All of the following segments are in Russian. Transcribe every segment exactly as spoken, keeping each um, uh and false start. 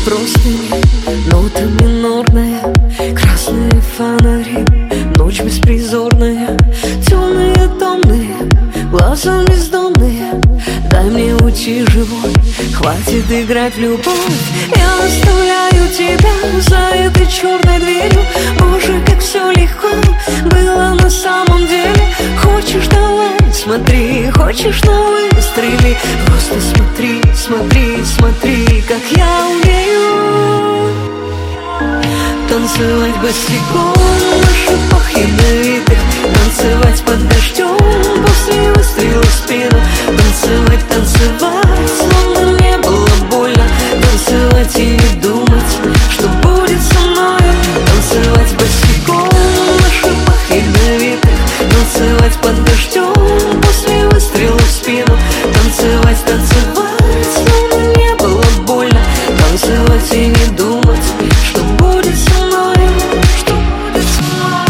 простыни, нота минорная, красные фонари, ночь беспризорная, темные томные, глаза бездонные. Дай мне уйти живой, хватит играть в любовь. Я оставляю тебя за этой черной дверью. Боже, как все легко было на самом деле. Хочешь, давай, смотри, хочешь, на выстрели. Просто смотри, смотри, смотри, как я умею танцевать босиком на шипах ядовитых, танцевать под дождем после выстрела в спину. Танцевать, танцевать, словно не было больно. Танцевать и не думать, что будет со мною. Танцевать босиком на шипах ядовитых, танцевать под дождем после выстрела в спину. Танцевать, танцевать, словно не было больно. Танцевать и не думать, что будет со мною, что будет со мной.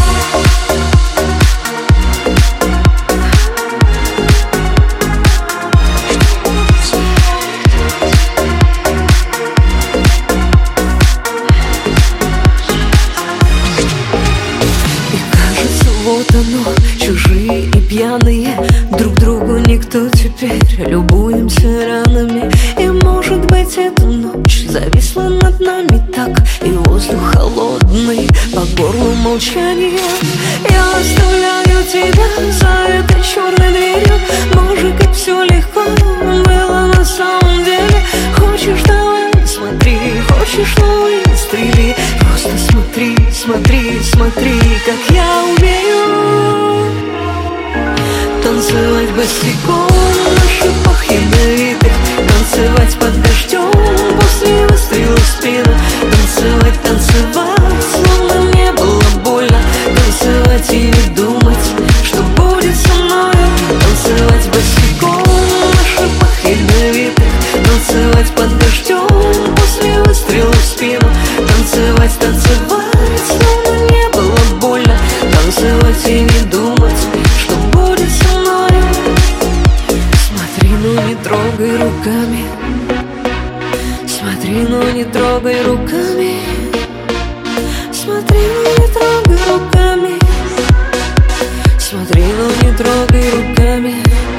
Вот оно, чужие и пьяные, друг другу никто теперь, любуемся ранами. И может быть эта ночь зависла над нами так, и воздух холодный, по горлу молчание. Я оставляю тебя за этой черной дверью. Боже, как все легко было на самом деле. Хочешь, давай, смотри, хочешь, ну выстрели. Просто смотри, смотри, смотри, как я умею танцевать босиком на шипах ядовитых, танцевать под дождем после выстрела в спину. Танцевать, танцевать, словно не было больно. Танцевать и не думать, что будет со мною. Танцевать босиком на шипах ядовитых, танцевать под дождем после выстрела в спину. Танцевать, танцевать, словно не было больно. Танцевать и не думать, что будет со мною. Смотри, но не трогай руками. Смотри, но не трогай руками. Смотри, но не трогай руками. Смотри, но не трогай руками.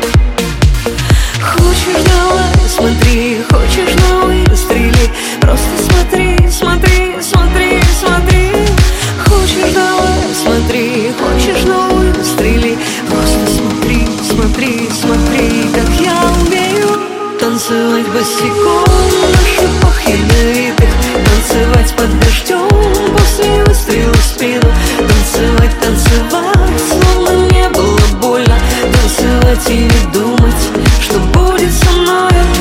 Хочешь, давай, смотри, хочешь, но выстрели. Просто смотри, смотри, смотри, смотри. Хочешь, давай, смотри, хочешь, но выстрели. Просто смотри, смотри, смотри, как я умею танцевать босиком на шипах ядовитых, танцевать под дождем после выстрела в спину. Танцевать, танцевать, словно не было больно. Танцевать и не думать, что будет со мною.